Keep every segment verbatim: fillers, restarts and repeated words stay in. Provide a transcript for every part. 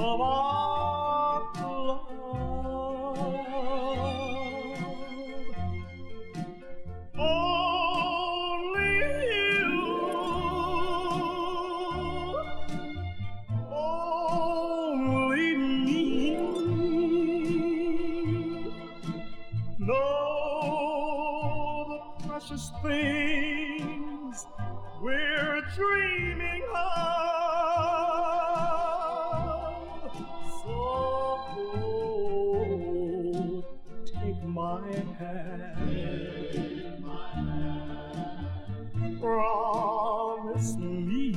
of our love. Only you, only me know the precious things we're dreaming of. So take my hand, promise me,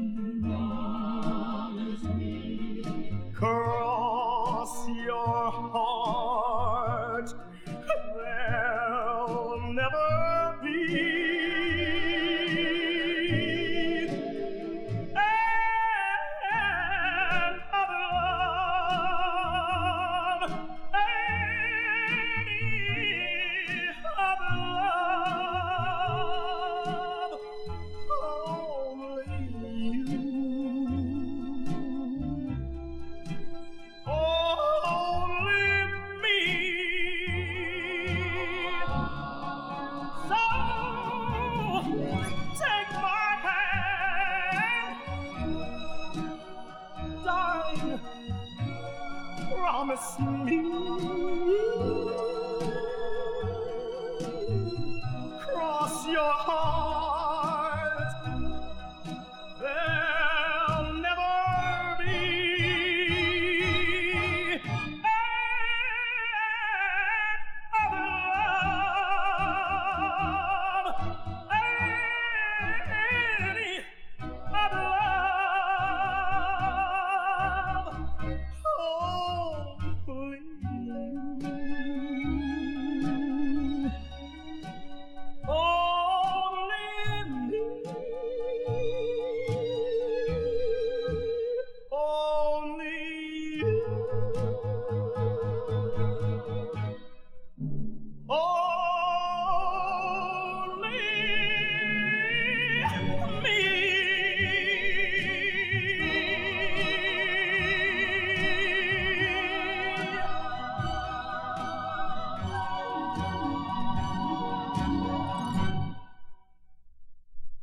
cross your heart, there'll never be promise me, cross your heart, there'll never be another love, any other love. Only you, only me, only you.